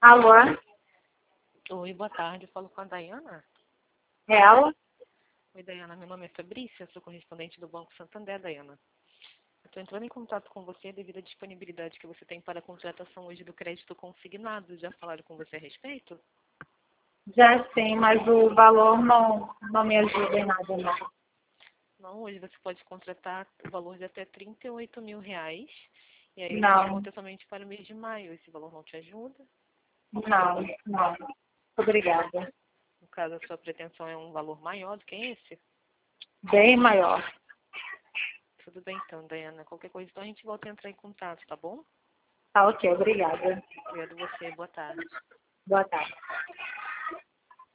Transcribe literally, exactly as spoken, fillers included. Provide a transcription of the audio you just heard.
Alô? Oi, boa tarde. Eu falo com a Dayana. É ela? Oi, Dayana. Meu nome é Fabrícia, sou correspondente do Banco Santander, Dayana. Eu estou entrando em contato com você devido à disponibilidade que você tem para a contratação hoje do crédito consignado. Já falaram com você a respeito? Já sim, mas o valor não, não me ajuda em nada, não. Não, hoje você pode contratar o valor de até trinta e oito mil reais. E aí esse Não, desconto é somente para o mês de maio. Esse valor não te ajuda? não, não. Obrigada. No caso, a sua pretensão é um valor maior do que esse? Bem maior. Tudo bem então, Dayana. Qualquer coisa, então a gente volta a entrar em contato, tá bom? Tá ok, obrigada. Obrigada a você. Boa tarde. Boa tarde.